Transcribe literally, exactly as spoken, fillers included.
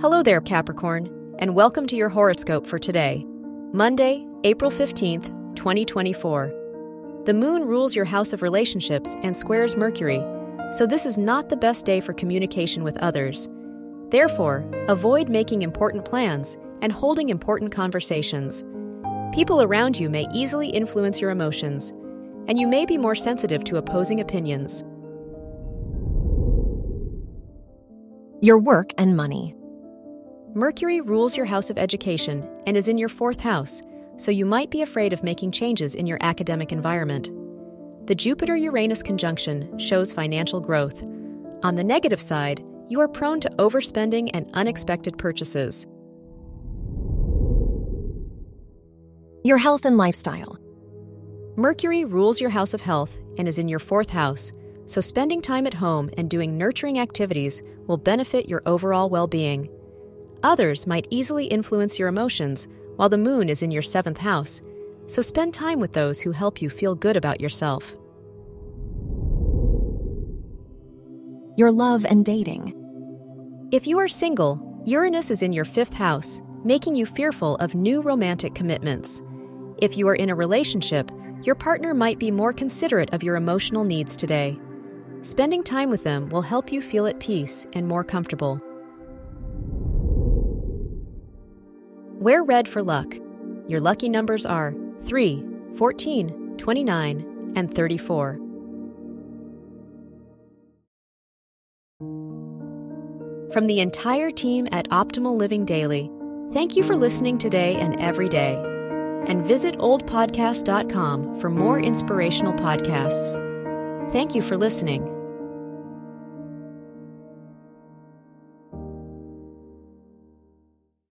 Hello there, Capricorn, and welcome to your horoscope for today, Monday, April fifteenth, twenty twenty-four. The moon rules your house of relationships and squares Mercury, so this is not the best day for communication with others. Therefore, avoid making important plans and holding important conversations. People around you may easily influence your emotions, and you may be more sensitive to opposing opinions. Your work and money. Mercury rules your house of education and is in your fourth house, so you might be afraid of making changes in your academic environment. The Jupiter-Uranus conjunction shows financial growth. On the negative side, you are prone to overspending and unexpected purchases. Your health and lifestyle. Mercury rules your house of health and is in your fourth house, so spending time at home and doing nurturing activities will benefit your overall well-being. Others might easily influence your emotions while the moon is in your seventh house, so spend time with those who help you feel good about yourself. Your love and dating. If you are single, Uranus is in your fifth house, making you fearful of new romantic commitments. If you are in a relationship, your partner might be more considerate of your emotional needs today. Spending time with them will help you feel at peace and more comfortable. Wear red for luck. Your lucky numbers are three, fourteen, twenty-nine, and thirty-four. From the entire team at Optimal Living Daily, thank you for listening today and every day. And visit old podcast dot com for more inspirational podcasts. Thank you for listening.